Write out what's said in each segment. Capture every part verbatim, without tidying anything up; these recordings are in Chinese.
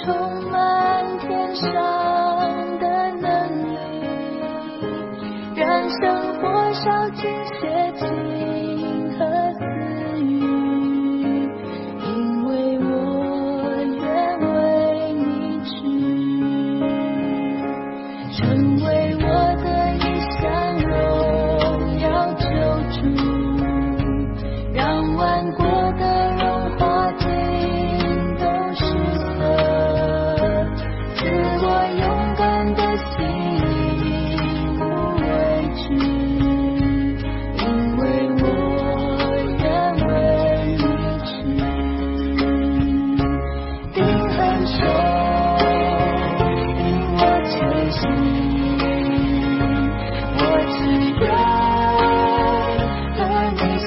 充满天上的能力，让生活烧尽血精和私欲，因为我愿为你去，成为我的一项荣耀救主，让万国的荣华尽都失色，赐我勇敢的心无畏惧，因为我愿为你去，定恒守引我前行，我只愿和你行，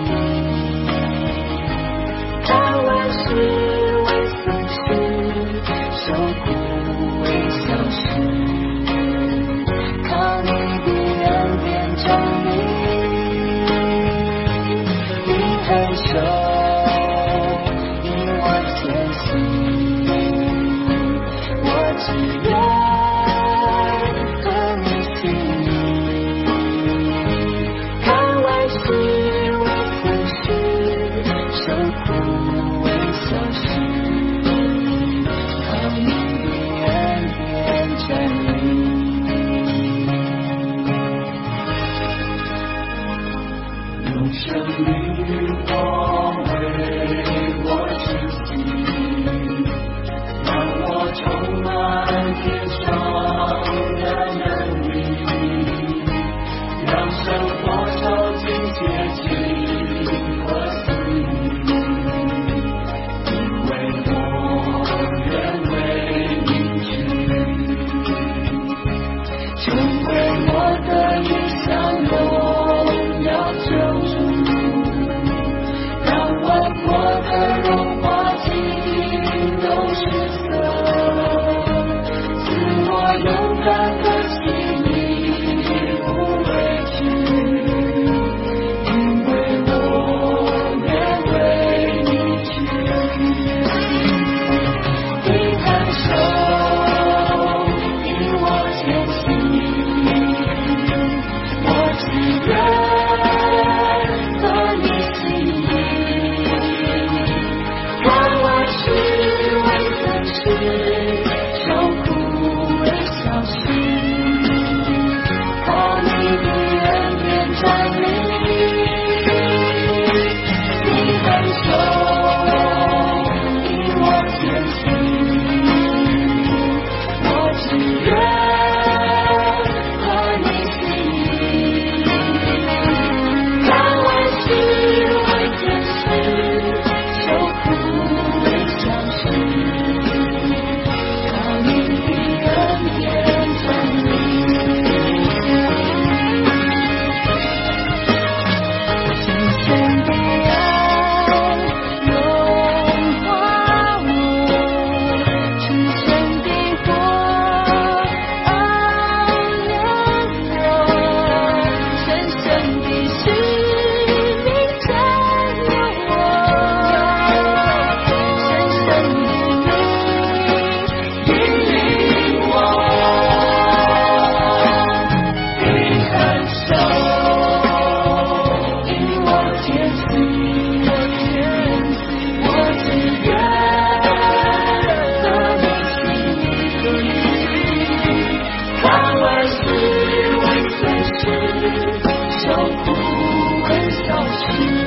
看万事为损失，受苦为小事，靠你的恩典站立，你很手引我前行，我只愿和你行，看万事为损失，受苦为小事，靠你的恩典站立， 用生命光为我执行，让我充满天上的能力，让生活烧尽血精和私欲，因为我愿为你去， 成为我的一项荣耀救主，让万国的荣华尽都失色，赐我勇敢的心无畏惧，因为我愿为你去，定恒守引我前行，我只愿和你行，看万事为损失，受苦为小事，靠你的恩典站立，你很手引我前行，我只愿和你行，看万事为损失，受苦为小事，靠你的恩典站立，深深的爱融化我，至深的火熬炼我，深深的使命占有我，深深的你引领我，你很手引我前行，我只愿和你行，看万事为损失，受苦为小事，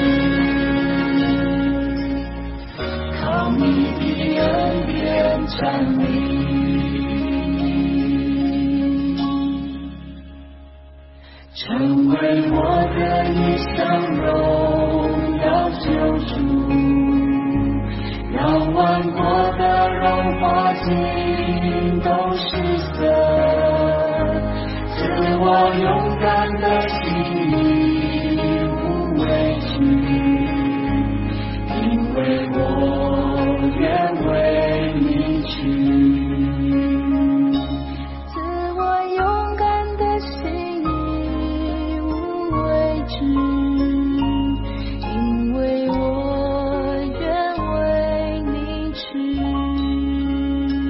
靠你的恩典站立，成为我的一项荣耀救主，让万国的荣华尽都失色，赐我勇敢的心无畏惧，因为我愿为你去，赐我勇敢的心无畏惧，因为我愿为你去。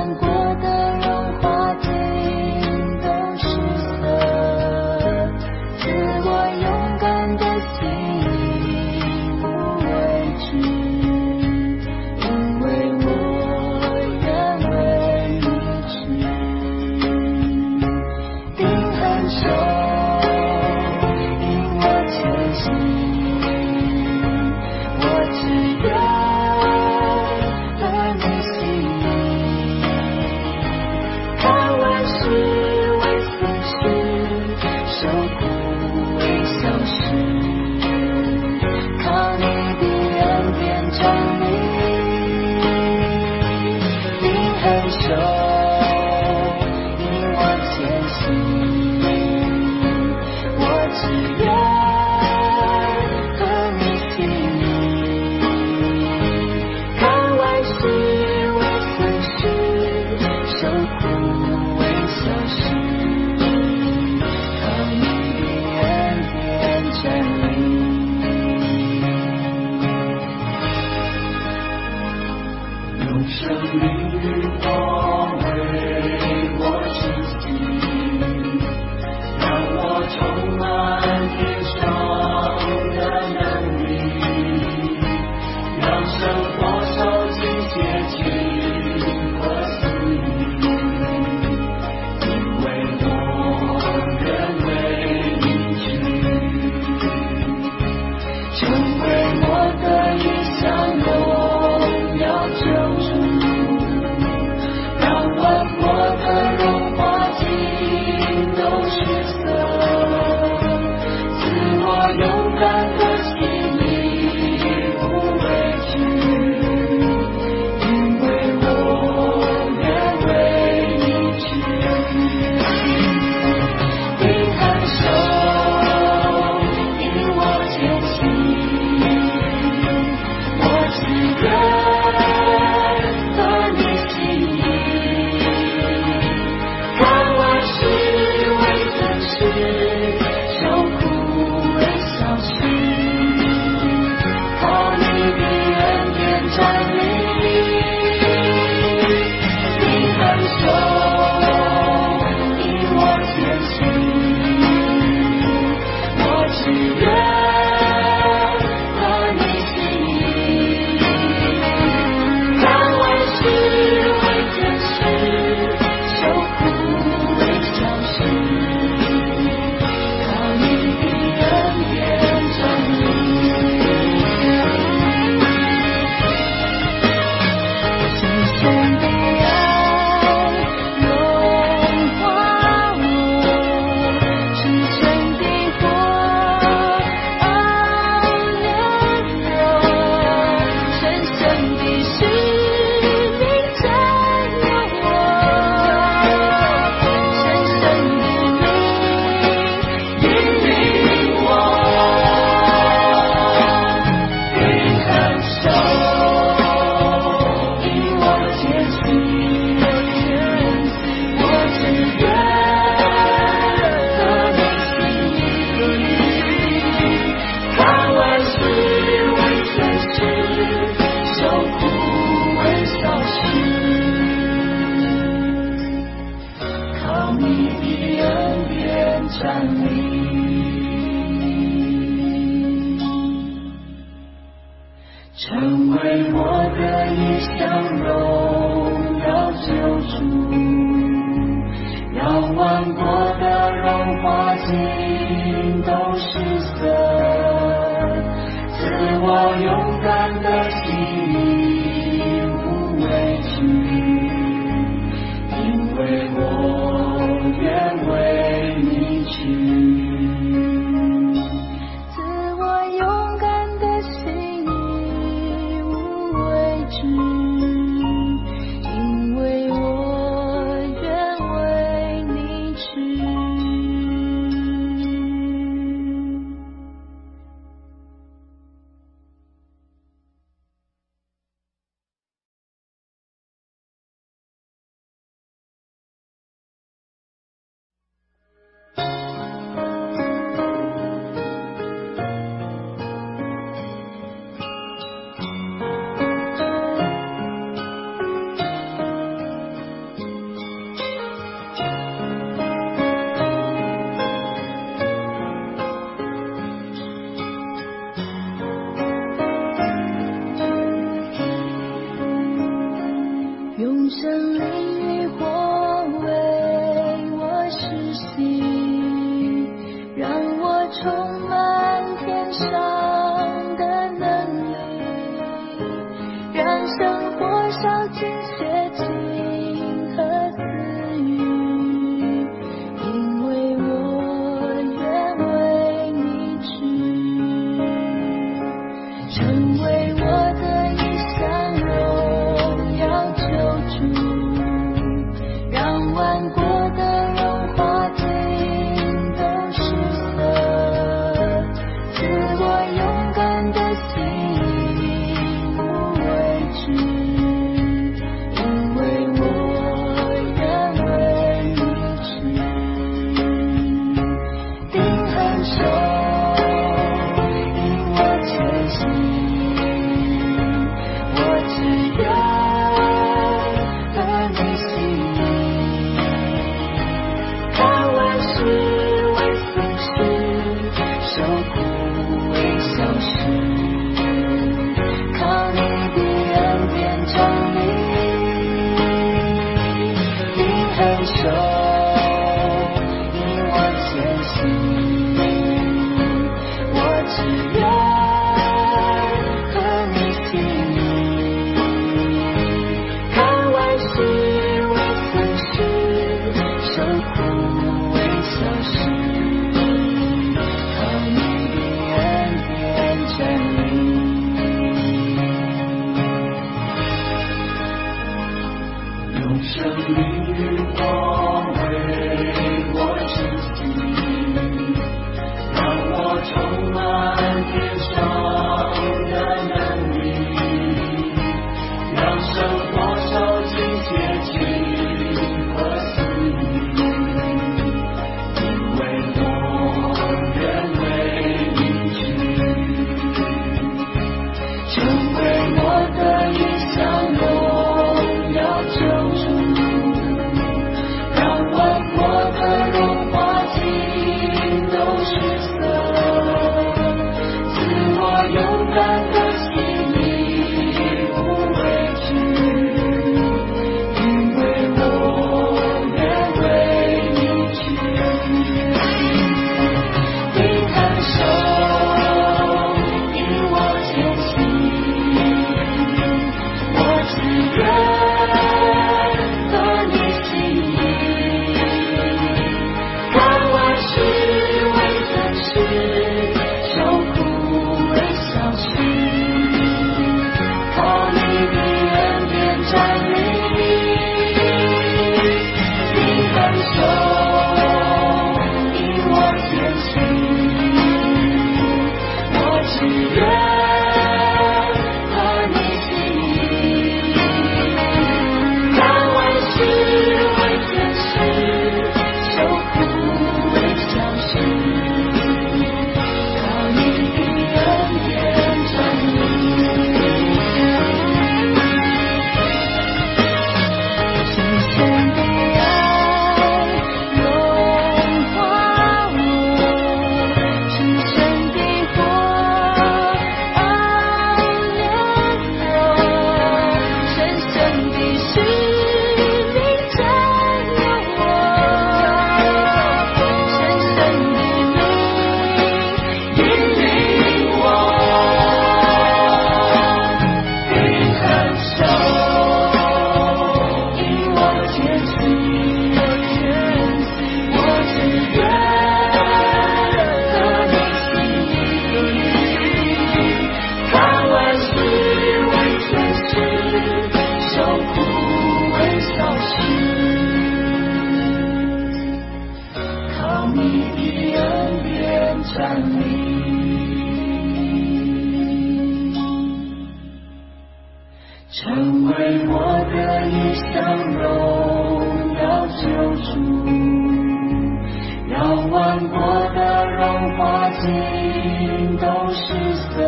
弯过的荣华尽都失色，自我勇敢的心无畏惧，因为我愿为你去，定很久，引我前行，我只愿和你心意，看万事为损失，受苦为小事，靠你的恩典站立，定很久，引我前行，我只愿和你心意，看万事为损失，受苦为小事，靠你的恩典站立。 用生命与火为我施行，让我充满天上的能力，让生活受尽邪气和私欲，因为我愿为你去， 成为我的一项荣耀救主，让万国的荣华尽都失色，自我勇敢的心意无畏惧，因为我愿为你去，定很久，引我前行，我只愿和你心意，看万事为损失，受苦为小事，靠你的恩典站立，定很久，引我前行，我只愿和你心意，看万事为损失，受苦为小事，靠你的恩典站立，深深的爱融化我，至深的火熬炼我，深深的使命占有我，深深的灵引领我，定很久，引我前行，我只愿和你心意，看万事为损失，受苦为小事，靠你的恩典站立。成为我的一项荣耀救主，让万国的荣华尽都失色，自我勇敢的心无畏惧，因为我愿为你去，自我勇敢的心无畏惧，因为我成为我的一项荣耀救主，让万国的荣华尽都失色，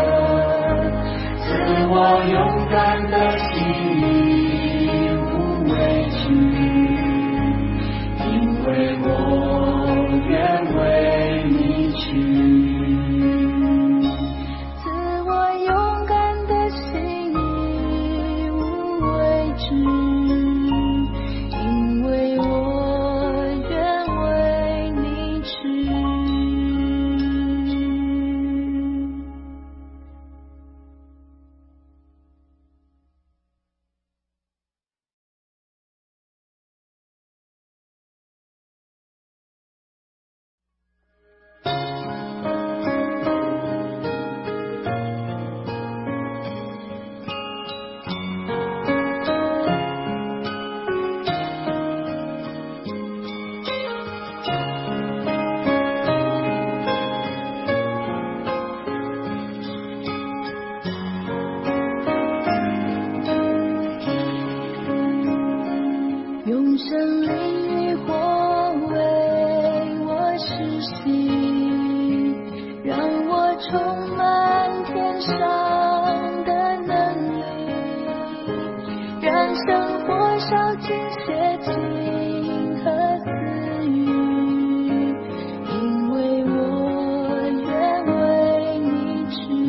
赐我勇敢的心义无畏惧，因为我愿为你去。 用生灵与火为我实习，让我充满天上的能力，让生活烧尽邪情和私欲，因为我愿为你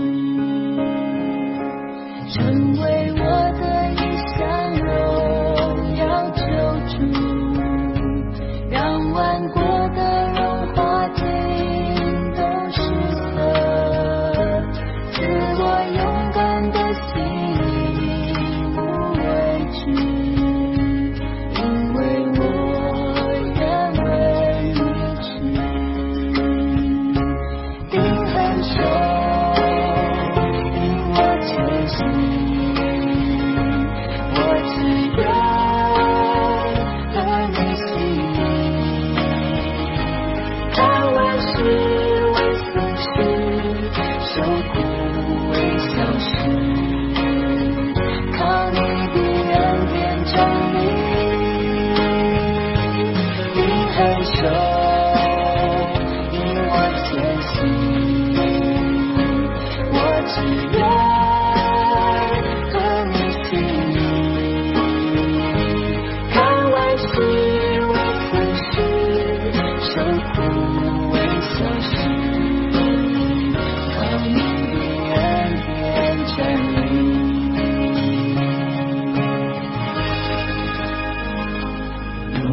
去，成为我的一项荣耀救主。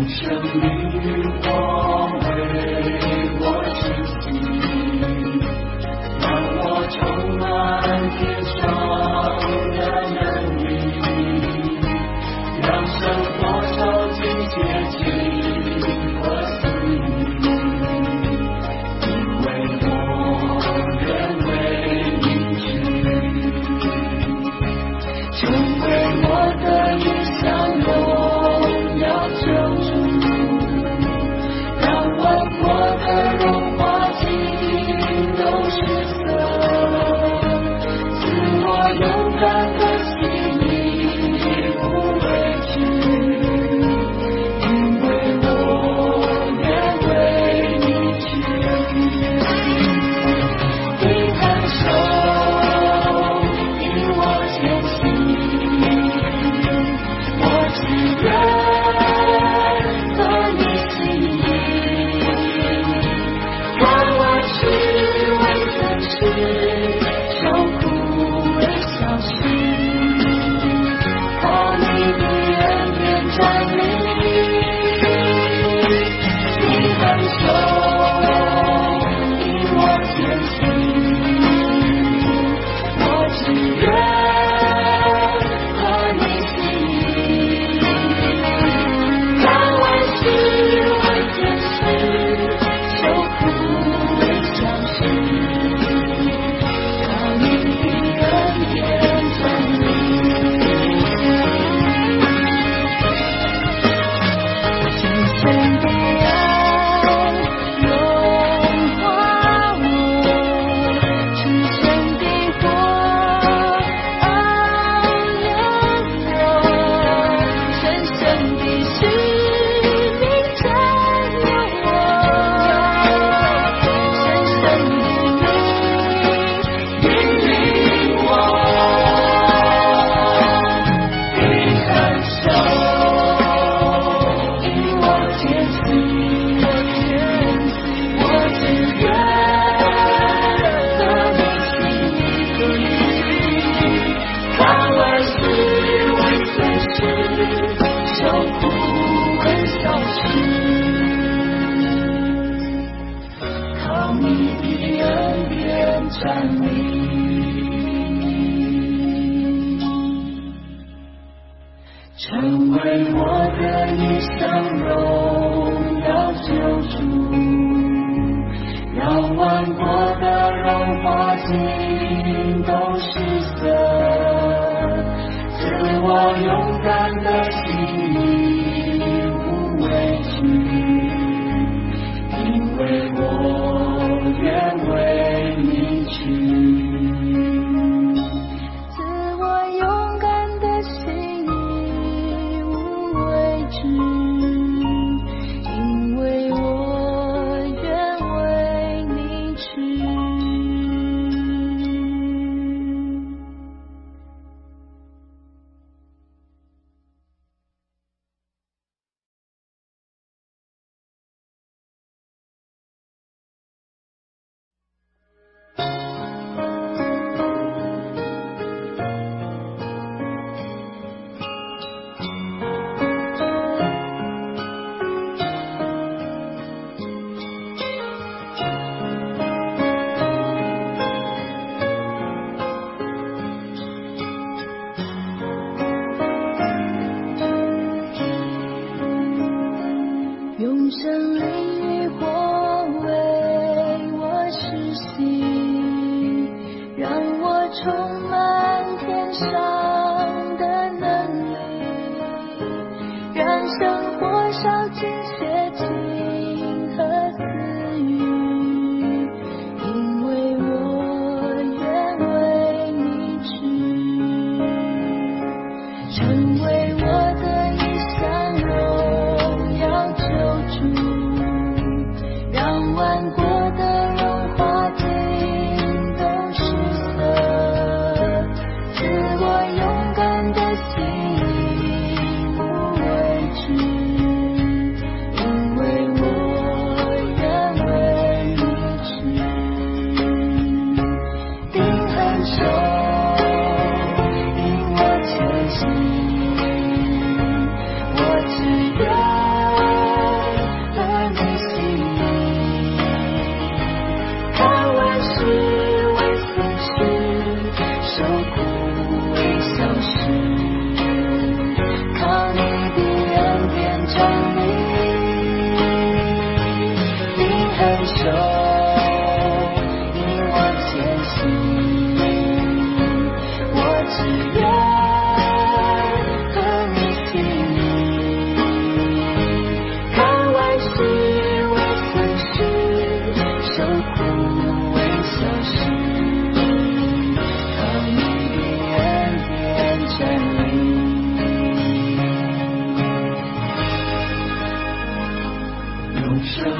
因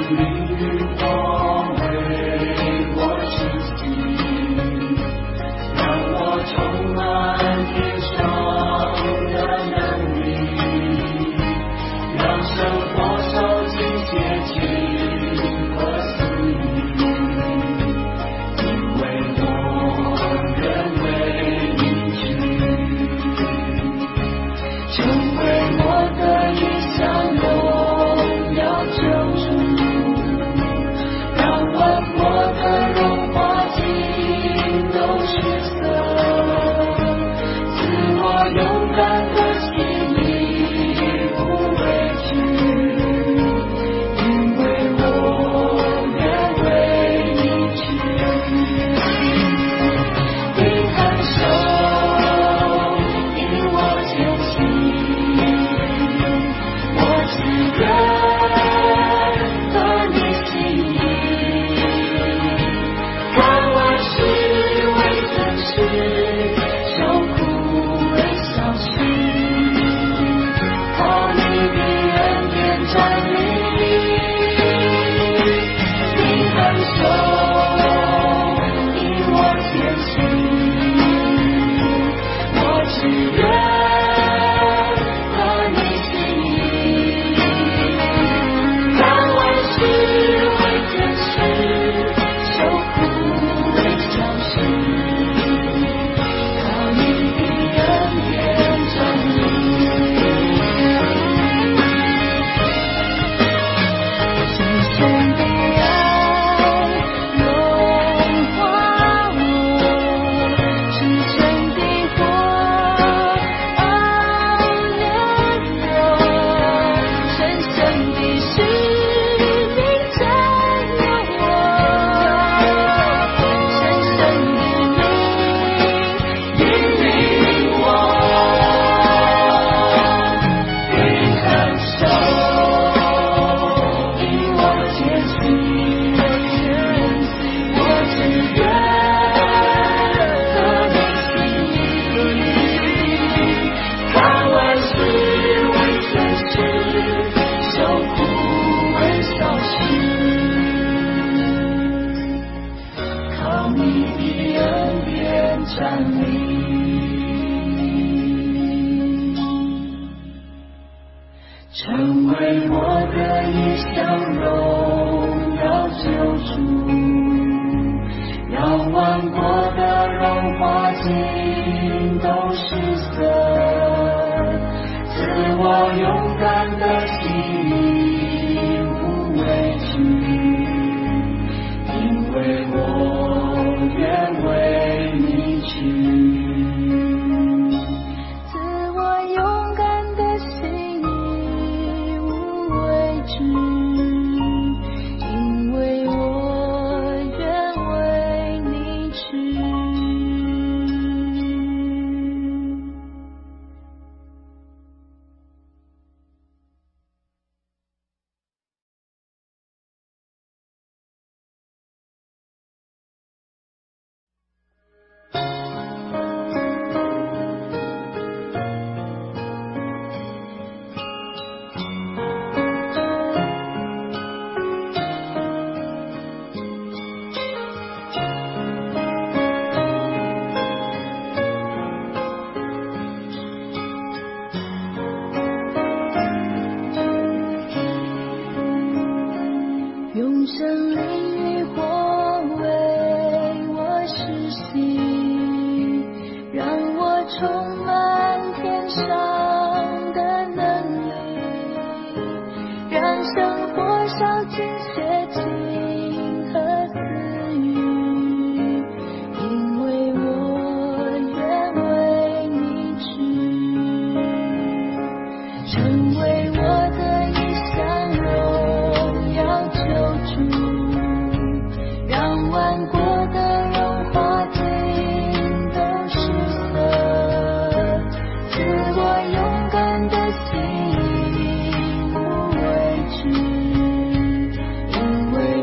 成为我的一项荣耀救主，让万国的荣华尽都失色，赐我勇敢的心义无畏惧，因为我愿为你去。 用真理与火为我实习，让我充满天上的能力，让生活烧尽血气和私欲，因为我愿为你去，成为我的一项荣耀救主，让万国的荣华尽都失色，赐我勇敢的心无畏惧，因为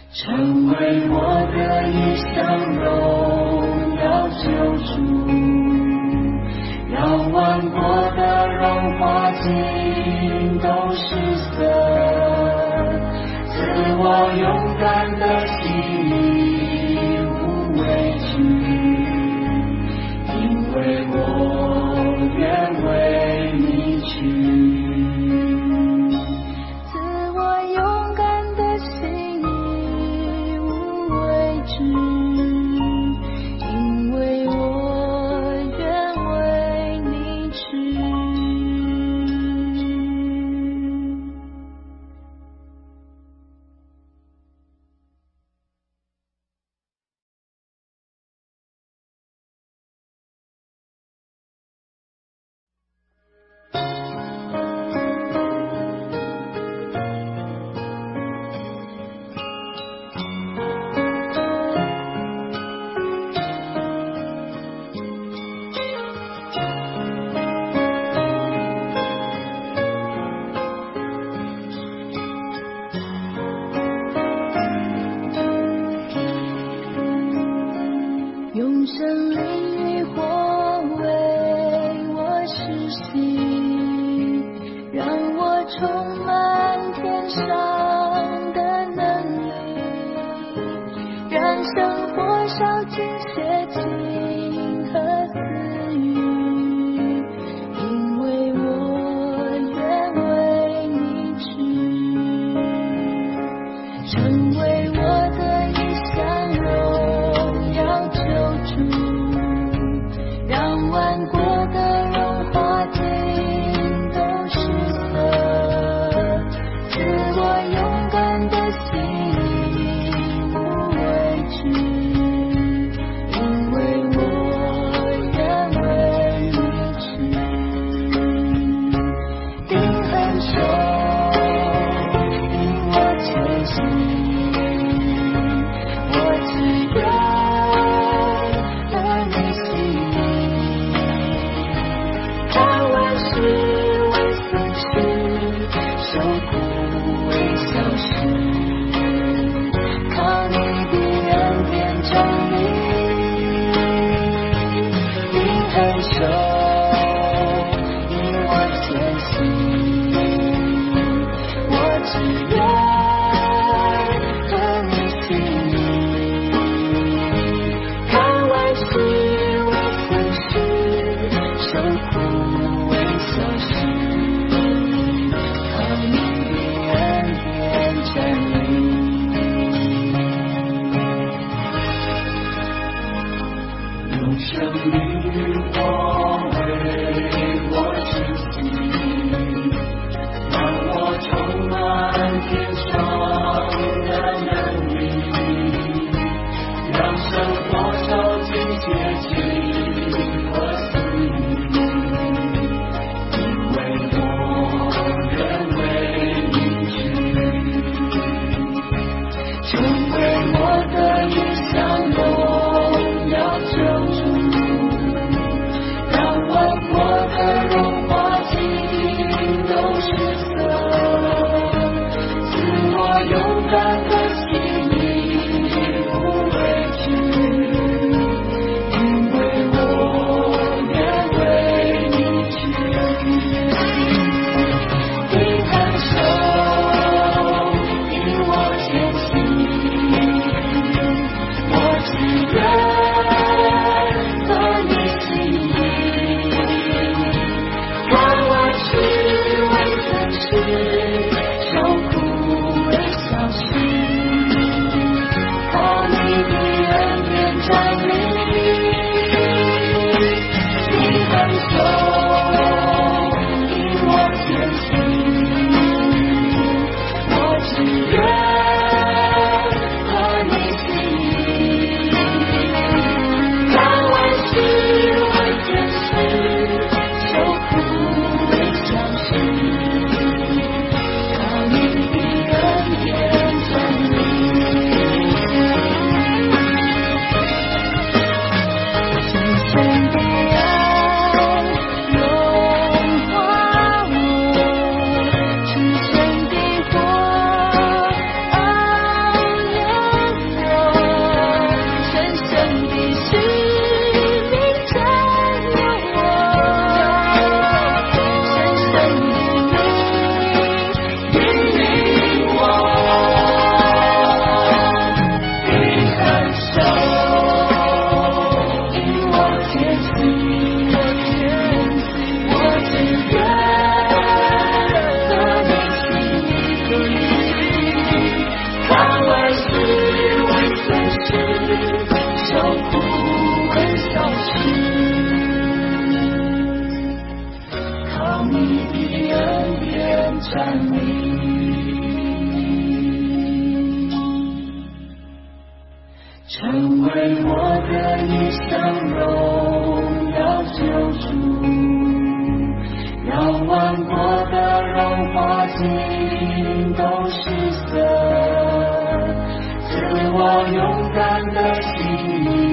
成为我的一项荣耀救主，让万国的荣华尽都失色，赐我勇敢的心，义无畏惧，因为我愿为你去。 用真理与火为我实习，让我充满天上的能力，让生活烧尽邪情和私欲，因为我愿为你去，成为我的一项荣耀救主，让万国的荣华尽都失色，赐我勇敢的心，无畏惧，因为我愿为你去。定恒手引我前行， 知，受苦跟消失，靠你的恩典站立，成为我的一生荣耀救主，让万国的荣华尽都失色，赐我勇敢的心灵，